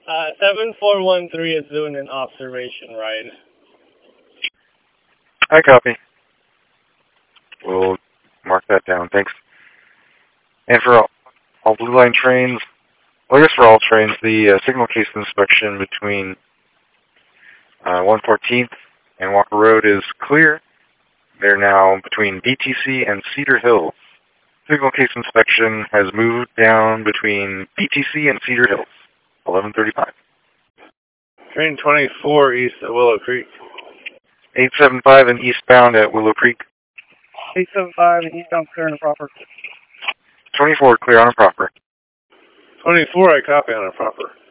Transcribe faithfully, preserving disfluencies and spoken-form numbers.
Uh, seven four one three is doing an observation ride. I copy. We'll mark that down. Thanks. And for all, all Blue Line trains, well, I guess for all trains, the uh, signal case inspection between uh, one fourteenth and Walker Road is clear. They're now between B T C and Cedar Hills. Signal case inspection has moved down between B T C and Cedar Hills. eleven thirty-five. Train twenty-four east at Willow Creek. eight seven five and eastbound at Willow Creek. eight seven five and eastbound clear and proper. twenty-four clear on a proper. twenty-four I copy on a proper.